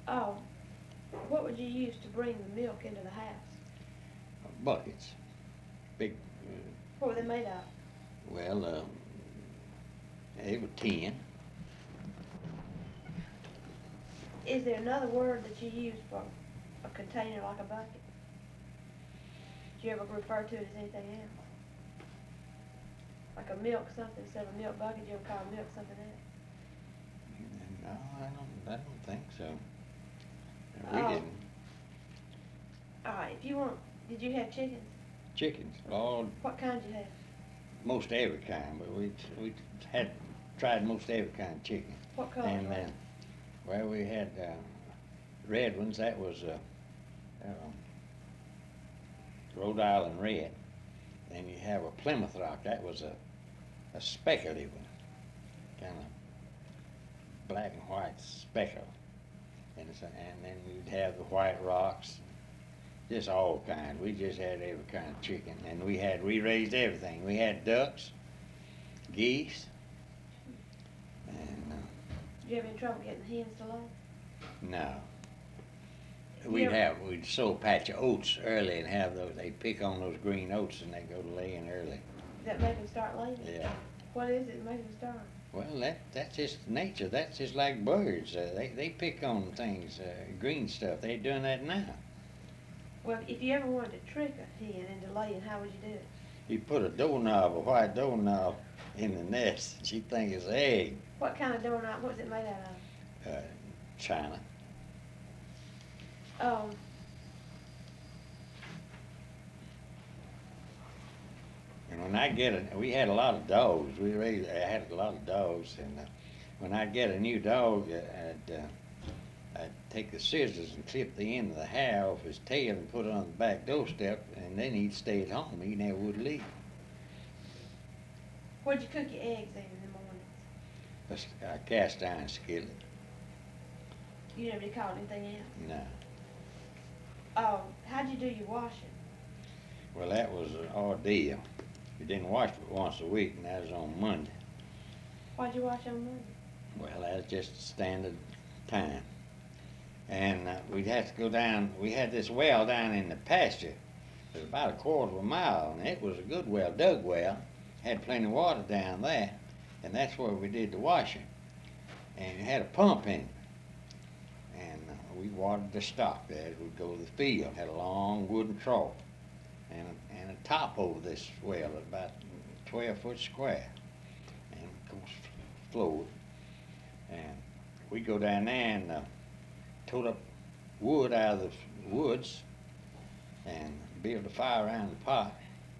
Oh, what would you use to bring the milk into the house? Buckets, big. What were they made of? Well, they were tin. Is there another word that you use for a container like a bucket? Do you ever refer to it as anything else? Like a milk something instead of a milk bucket, do you ever call a milk something else? No, I don't think so. We Oh. didn't. All right, if you want, did you have chickens? Chickens, all What kind did you have? most every kind, but we had tried most every kind of chicken. What color? And well, we had red ones. That was Rhode Island red. Then you have a Plymouth Rock. That was a speculative one, kind of black and white speckle. And then you'd have the White Rocks, just all kinds. We just had every kind of chicken, and we raised everything. We had ducks, geese, and Did you have any trouble getting the hens to lay? no. Yeah. We'd sow a patch of oats early and have those. They'd pick on those green oats and they'd go to laying early. Does that make them start laying? Yeah. What is it that makes them start? Well, that's just nature. That's just like birds. They pick on things, green stuff. They're doing that now. Well, if you ever wanted to trick a hen into laying, how would you do it? You put a white doorknob, in the nest. She'd think it's an egg. What kind of doorknob? What's it made out of? China. Um, And when we had a lot of dogs. I had a lot of dogs, and when I'd get a new dog, I'd take the scissors and clip the end of the hair off his tail and put it on the back doorstep, and then he'd stay at home. He never would leave. what'd you cook your eggs in the mornings? A cast iron skillet. You never did call it anything else? No. How'd you do your washing? Well, that was an ordeal. We didn't wash but once a week, and that was on Monday. Why'd you wash on Monday? Well, that's just standard time. And we'd have to go down. We had this well down in the pasture. It was about a quarter of a mile, and it was a good well, dug well. Had plenty of water down there, and that's where we did the washing. And it had a pump in it. And we watered the stock there as we'd go to the field. Had a long wooden trough and a top over this well, about 12 foot square, and of course flowed. And we'd go down there and tote up wood out of the woods and build a fire around the pot.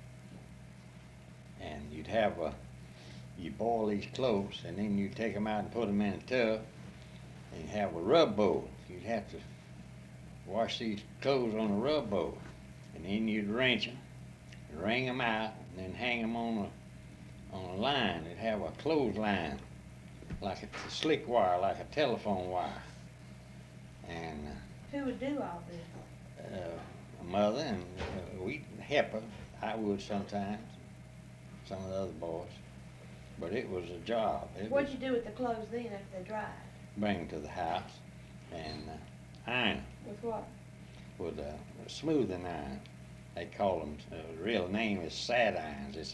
And you boil these clothes, and then you take them out and put them in a tub, and you have a rub bowl. You'd have to wash these clothes on a rub bowl, and then you'd wrench them, wring them out, and then hang them on a line. It'd have a clothesline, like a slick wire, like a telephone wire. And Who would do all this? a mother, and we'd help her. I would sometimes, some of the other boys. But it was a job. What'd you do with the clothes then after they dried? Bring them to the house and iron them With what? with a smoothing iron. They call them. The real name is sad irons. It's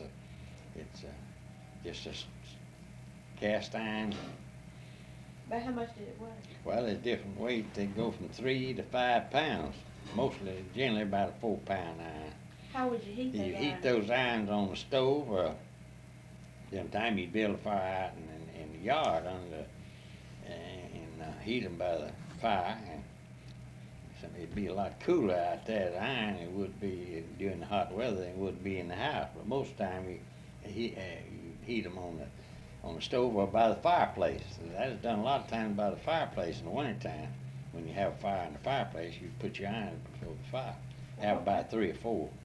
just a cast iron. About how much did it weigh? Well, there's different weights. They go from 3 to 5 pounds. Generally about a 4-pound iron. How would you heat You that heat iron? those irons on the stove, or sometime you'd build a fire out in the yard and heat them by the fire. And so it'd be a lot cooler out there at iron than it would be during the hot weather than it would be in the house. But most of the time you heat them on the stove or by the fireplace. That is done a lot of times by the fireplace in the wintertime. When you have a fire in the fireplace, you put your iron before the fire. Have about 3 or 4.